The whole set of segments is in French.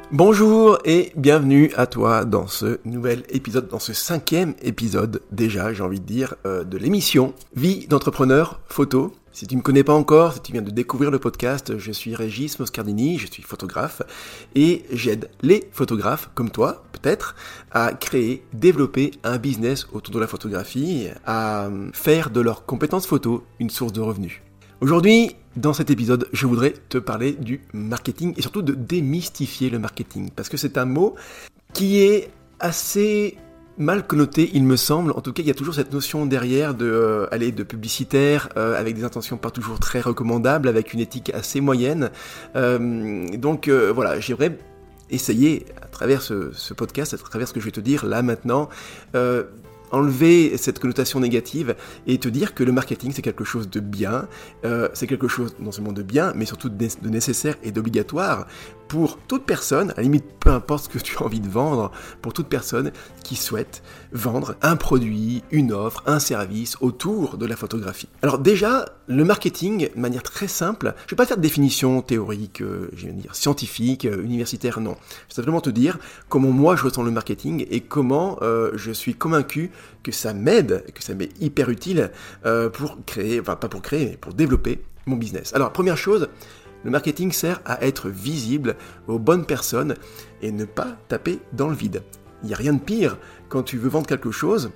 Bonjour et bienvenue à toi dans ce nouvel épisode, dans ce 5e épisode déjà, j'ai envie de dire, de l'émission Vie d'entrepreneur photo. Si tu ne me connais pas encore, si tu viens de découvrir le podcast, je suis Régis Moscardini, je suis photographe et j'aide les photographes comme toi, peut-être, à créer, développer un business autour de la photographie, à faire de leurs compétences photo une source de revenus. Aujourd'hui, dans cet épisode, je voudrais te parler du marketing et surtout de démystifier le marketing. Parce que c'est un mot qui est assez mal connoté, il me semble. En tout cas, il y a toujours cette notion derrière de publicitaire, avec des intentions pas toujours très recommandables, avec une éthique assez moyenne. Donc voilà, j'aimerais essayer, à travers ce podcast, à travers ce que je vais te dire là maintenant, enlever cette connotation négative et te dire que le marketing c'est quelque chose de bien, c'est quelque chose non seulement de bien, mais surtout de nécessaire et d'obligatoire pour toute personne, à la limite peu importe ce que tu as envie de vendre, pour toute personne qui souhaite vendre un produit, une offre, un service autour de la photographie. Alors déjà, le marketing, de manière très simple, je ne vais pas faire de définition théorique, je vais dire scientifique, universitaire, non. Je vais simplement te dire comment moi je ressens le marketing et comment je suis convaincu que ça m'aide, que ça m'est hyper utile pour créer, enfin pas pour créer, mais pour développer mon business. Alors première chose, le marketing sert à être visible aux bonnes personnes et ne pas taper dans le vide. Il n'y a rien de pire quand tu veux vendre quelque chose,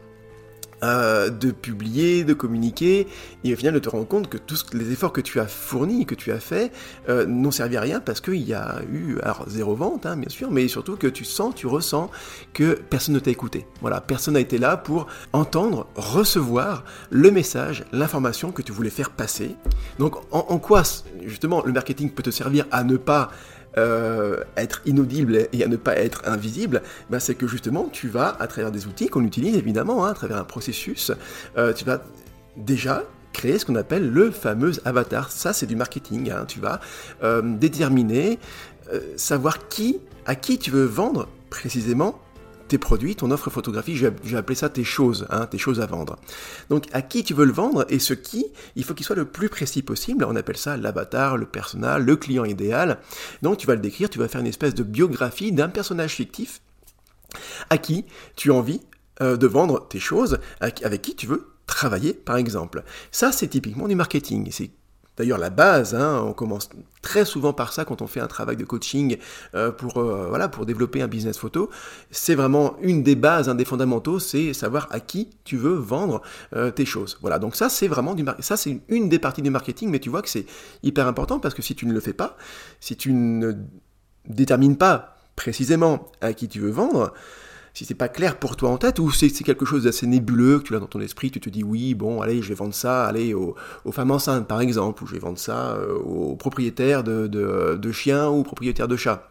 de publier, de communiquer, et au final de te rendre compte que tous les efforts que tu as fournis, que tu as faits, n'ont servi à rien parce qu'il y a eu, alors zéro vente, bien sûr, mais surtout que tu ressens que personne ne t'a écouté. Voilà, personne n'a été là pour entendre, recevoir le message, l'information que tu voulais faire passer. Donc en quoi, justement, le marketing peut te servir à ne pas être inaudible et à ne pas être invisible, c'est que justement tu vas, à travers des outils qu'on utilise évidemment, à travers un processus, tu vas déjà créer ce qu'on appelle le fameux avatar. Ça c'est du marketing, tu vas déterminer, savoir à qui tu veux vendre précisément tes produits, ton offre photographique, je vais appeler ça tes choses à vendre. Donc à qui tu veux le vendre et il faut qu'il soit le plus précis possible, on appelle ça l'avatar, le persona, le client idéal. Donc tu vas le décrire, tu vas faire une espèce de biographie d'un personnage fictif à qui tu as envie de vendre tes choses, avec qui tu veux travailler par exemple. Ça c'est typiquement du marketing, c'est d'ailleurs la base, on commence très souvent par ça quand on fait un travail de coaching pour développer un business photo. C'est vraiment une des bases, un des fondamentaux, c'est savoir à qui tu veux vendre tes choses. Voilà, donc ça c'est vraiment ça c'est une des parties du marketing, mais tu vois que c'est hyper important parce que si tu ne le fais pas, si tu ne détermines pas précisément à qui tu veux vendre, si c'est pas clair pour toi en tête, ou c'est quelque chose d'assez nébuleux, que tu l'as dans ton esprit, tu te dis oui, bon, allez, je vais vendre ça, aux femmes enceintes par exemple, ou je vais vendre ça aux propriétaires de chiens ou propriétaires de chats.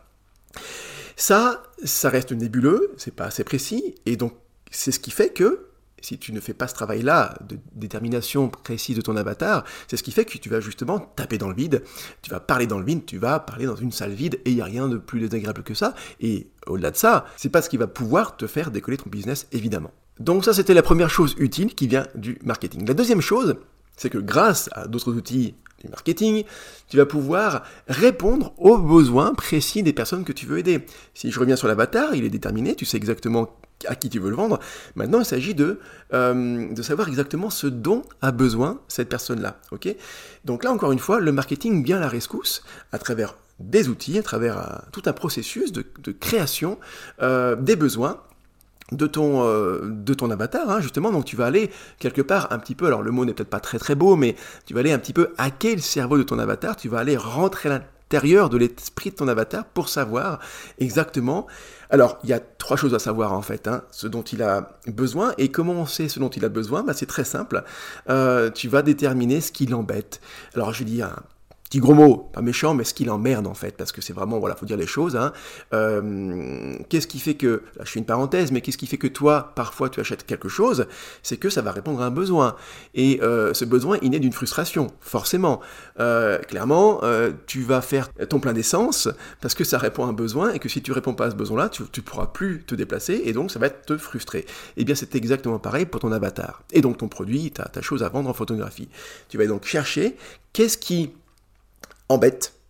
Ça reste nébuleux, c'est pas assez précis, et donc c'est ce qui fait que si tu ne fais pas ce travail-là de détermination précise de ton avatar, c'est ce qui fait que tu vas justement taper dans le vide, tu vas parler dans le vide, tu vas parler dans une salle vide, et il n'y a rien de plus désagréable que ça, et au-delà de ça, c'est pas ce qui va pouvoir te faire décoller ton business, évidemment. Donc ça, c'était la première chose utile qui vient du marketing. La deuxième chose, c'est que grâce à d'autres outils du marketing, tu vas pouvoir répondre aux besoins précis des personnes que tu veux aider. Si je reviens sur l'avatar, il est déterminé, tu sais exactement à qui tu veux le vendre. Maintenant, il s'agit de savoir exactement ce dont a besoin cette personne-là. Okay ? Donc là, encore une fois, le marketing vient à la rescousse à travers des outils, à travers tout un processus de création des besoins de ton avatar, justement. Donc tu vas aller quelque part un petit peu, alors le mot n'est peut-être pas très très beau, mais tu vas aller un petit peu hacker le cerveau de ton avatar, tu vas aller rentrer à l'intérieur de l'esprit de ton avatar pour savoir exactement. Alors, il y a 3 choses à savoir en fait, ce dont il a besoin, et comment on sait ce dont il a besoin, c'est très simple, tu vas déterminer ce qui l'embête. Alors je vais dire petit gros mot, pas méchant, mais ce qui l'emmerde en fait, parce que c'est vraiment, faut dire les choses. Qu'est-ce qui fait que, là je fais une parenthèse, mais qu'est-ce qui fait que toi, parfois tu achètes quelque chose, c'est que ça va répondre à un besoin. Et ce besoin, il naît d'une frustration, forcément. Clairement, tu vas faire ton plein d'essence, parce que ça répond à un besoin, et que si tu réponds pas à ce besoin-là, tu ne pourras plus te déplacer, et donc ça va te frustrer. Et bien c'est exactement pareil pour ton avatar. Et donc ton produit, ta chose à vendre en photographie. Tu vas donc chercher qu'est-ce qui embête,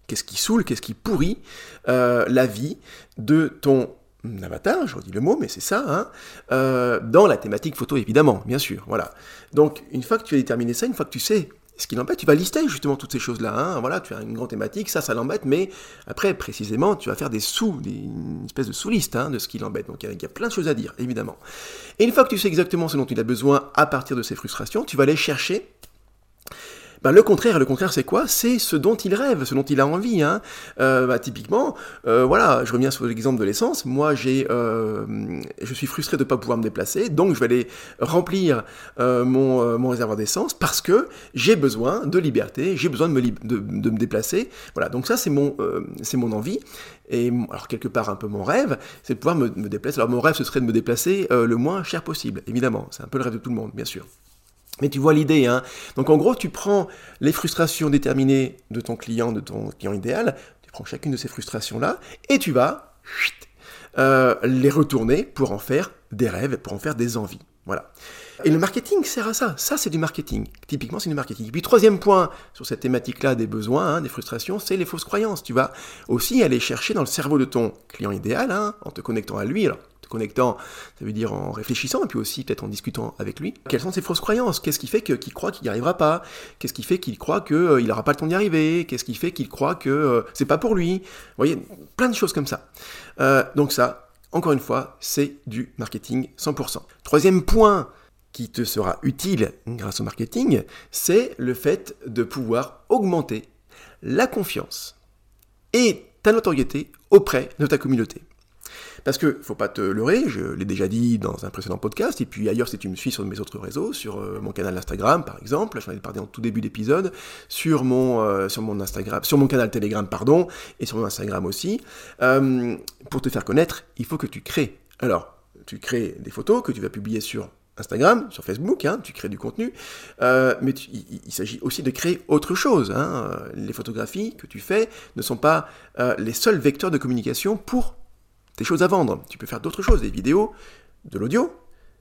qu'est-ce qui saoule, qu'est-ce qui pourrit la vie de ton avatar, je redis le mot, mais c'est ça, dans la thématique photo, évidemment, bien sûr, voilà. Donc, une fois que tu as déterminé ça, une fois que tu sais ce qui l'embête, tu vas lister justement toutes ces choses-là, voilà, tu as une grande thématique, ça l'embête, mais après, précisément, tu vas faire une espèce de sous-liste de ce qui l'embête, donc il y a plein de choses à dire, évidemment. Et une fois que tu sais exactement ce dont il a besoin à partir de ces frustrations, tu vas aller chercher le contraire, c'est quoi ? C'est ce dont il rêve, ce dont il a envie. Typiquement, voilà, je reviens sur l'exemple de l'essence. Moi, je suis frustré de ne pas pouvoir me déplacer, donc je vais aller remplir mon réservoir d'essence parce que j'ai besoin de liberté, j'ai besoin de me déplacer. Voilà, donc ça, c'est mon envie. Et alors, quelque part, un peu mon rêve, c'est de pouvoir me déplacer. Alors, mon rêve, ce serait de me déplacer le moins cher possible, évidemment. C'est un peu le rêve de tout le monde, bien sûr. Mais tu vois l'idée, Donc en gros, tu prends les frustrations déterminées de ton client idéal, tu prends chacune de ces frustrations-là, et tu vas les retourner pour en faire des rêves, pour en faire des envies. Voilà. Et le marketing sert à ça. Ça, c'est du marketing. Typiquement, c'est du marketing. Et puis, troisième point sur cette thématique-là des besoins, des frustrations, c'est les fausses croyances. Tu vas aussi aller chercher dans le cerveau de ton client idéal, en te connectant à lui. Alors, connectant, ça veut dire en réfléchissant, et puis aussi peut-être en discutant avec lui. Quelles sont ses fausses croyances ? Qu'est-ce qui fait qu'il croit qu'il n'y arrivera pas ? Qu'est-ce qui fait qu'il croit qu'il n'aura pas le temps d'y arriver ? Qu'est-ce qui fait qu'il croit que c'est pas pour lui ? Vous voyez, plein de choses comme ça. Donc ça, encore une fois, c'est du marketing 100%. Troisième point qui te sera utile grâce au marketing, c'est le fait de pouvoir augmenter la confiance et ta notoriété auprès de ta communauté. Parce que, faut pas te leurrer, je l'ai déjà dit dans un précédent podcast, et puis ailleurs si tu me suis sur mes autres réseaux, sur mon canal Instagram par exemple, j'en ai parlé en tout début d'épisode, sur mon canal Telegram, et sur mon Instagram aussi, pour te faire connaître, il faut que tu crées. Alors, tu crées des photos que tu vas publier sur Instagram, sur Facebook, tu crées du contenu, mais il s'agit aussi de créer autre chose. Les photographies que tu fais ne sont pas les seuls vecteurs de communication pour des choses à vendre. Tu peux faire d'autres choses, des vidéos, de l'audio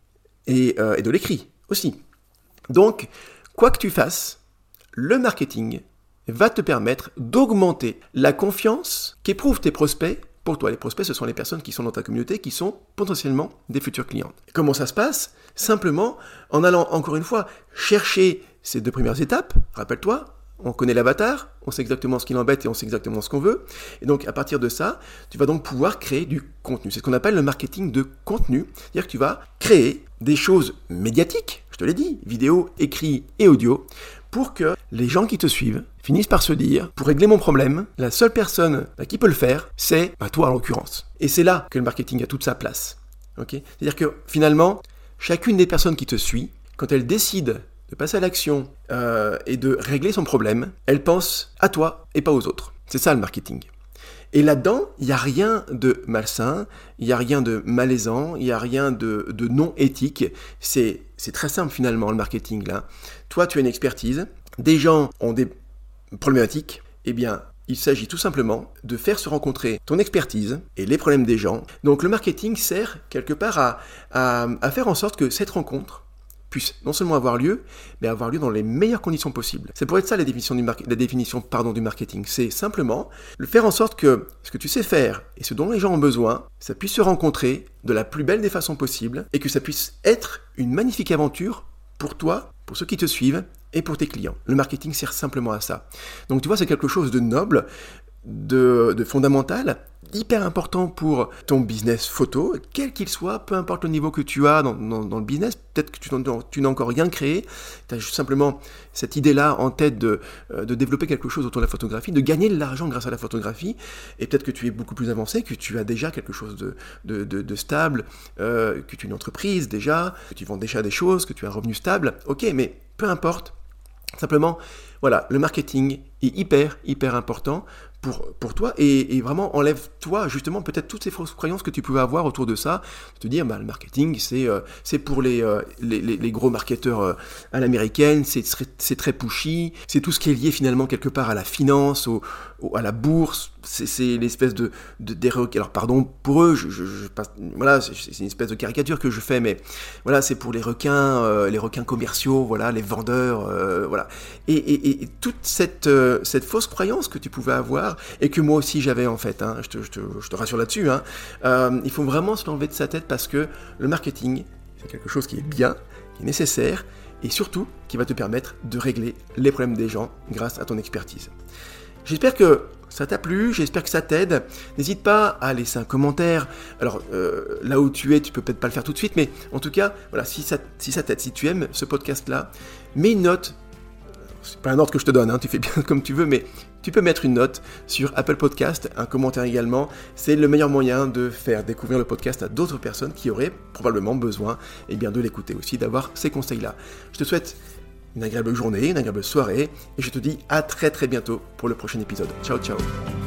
et de l'écrit aussi. Donc, quoi que tu fasses, le marketing va te permettre d'augmenter la confiance qu'éprouvent tes prospects pour toi. Les prospects, ce sont les personnes qui sont dans ta communauté, qui sont potentiellement des futurs clients. Comment ça se passe ? Simplement en allant, encore une fois, chercher ces 2 premières étapes. Rappelle-toi, on connaît l'avatar, on sait exactement ce qui l'embête et on sait exactement ce qu'on veut. Et donc, à partir de ça, tu vas donc pouvoir créer du contenu. C'est ce qu'on appelle le marketing de contenu. C'est-à-dire que tu vas créer des choses médiatiques, je te l'ai dit, vidéo, écrit et audio, pour que les gens qui te suivent finissent par se dire, pour régler mon problème, la seule personne qui peut le faire, c'est toi en l'occurrence. Et c'est là que le marketing a toute sa place. Okay ? C'est-à-dire que finalement, chacune des personnes qui te suit, quand elle décide de passer à l'action et de régler son problème, elle pense à toi et pas aux autres. C'est ça le marketing. Et là-dedans, il n'y a rien de malsain, il n'y a rien de malaisant, il n'y a rien de non éthique. C'est très simple finalement le marketing là. Toi, tu as une expertise, des gens ont des problématiques, eh bien, il s'agit tout simplement de faire se rencontrer ton expertise et les problèmes des gens. Donc le marketing sert quelque part à faire en sorte que cette rencontre puisse non seulement avoir lieu, mais avoir lieu dans les meilleures conditions possibles. C'est pour être ça la définition du marketing. C'est simplement le faire en sorte que ce que tu sais faire et ce dont les gens ont besoin, ça puisse se rencontrer de la plus belle des façons possibles et que ça puisse être une magnifique aventure pour toi, pour ceux qui te suivent et pour tes clients. Le marketing sert simplement à ça. Donc tu vois, c'est quelque chose de noble, de fondamental, hyper important pour ton business photo, quel qu'il soit, peu importe le niveau que tu as dans le business, peut-être que tu n'as encore rien créé, tu as simplement cette idée-là en tête de développer quelque chose autour de la photographie, de gagner de l'argent grâce à la photographie, et peut-être que tu es beaucoup plus avancé, que tu as déjà quelque chose de stable, que tu es une entreprise déjà, que tu vends déjà des choses, que tu as un revenu stable, ok, mais peu importe, simplement, voilà, le marketing est hyper important pour toi et vraiment enlève-toi justement peut-être toutes ces fausses croyances que tu pouvais avoir autour de ça, de te dire le marketing c'est pour les gros marketeurs à l'américaine, c'est très pushy, c'est tout ce qui est lié finalement quelque part à la finance, à la bourse, c'est l'espèce des requins. Alors pardon pour eux, je passe, voilà, c'est une espèce de caricature que je fais, mais voilà, c'est pour les requins commerciaux, voilà, les vendeurs, voilà. Et toute cette fausse croyance que tu pouvais avoir, et que moi aussi j'avais en fait, hein, je te rassure là-dessus, hein, il faut vraiment se l'enlever de sa tête parce que le marketing, c'est quelque chose qui est bien, qui est nécessaire, et surtout qui va te permettre de régler les problèmes des gens grâce à ton expertise. J'espère que ça t'a plu, j'espère que ça t'aide. N'hésite pas à laisser un commentaire. Alors là où tu es, tu peux peut-être pas le faire tout de suite, mais en tout cas, voilà, si ça t'aide, si tu aimes ce podcast-là, mets une note. C'est pas un ordre que je te donne, hein, tu fais bien comme tu veux, mais tu peux mettre une note sur Apple Podcast, un commentaire également. C'est le meilleur moyen de faire découvrir le podcast à d'autres personnes qui auraient probablement besoin de l'écouter aussi, d'avoir ces conseils-là. Je te souhaite une agréable journée, une agréable soirée, et je te dis à très très bientôt pour le prochain épisode. Ciao ciao.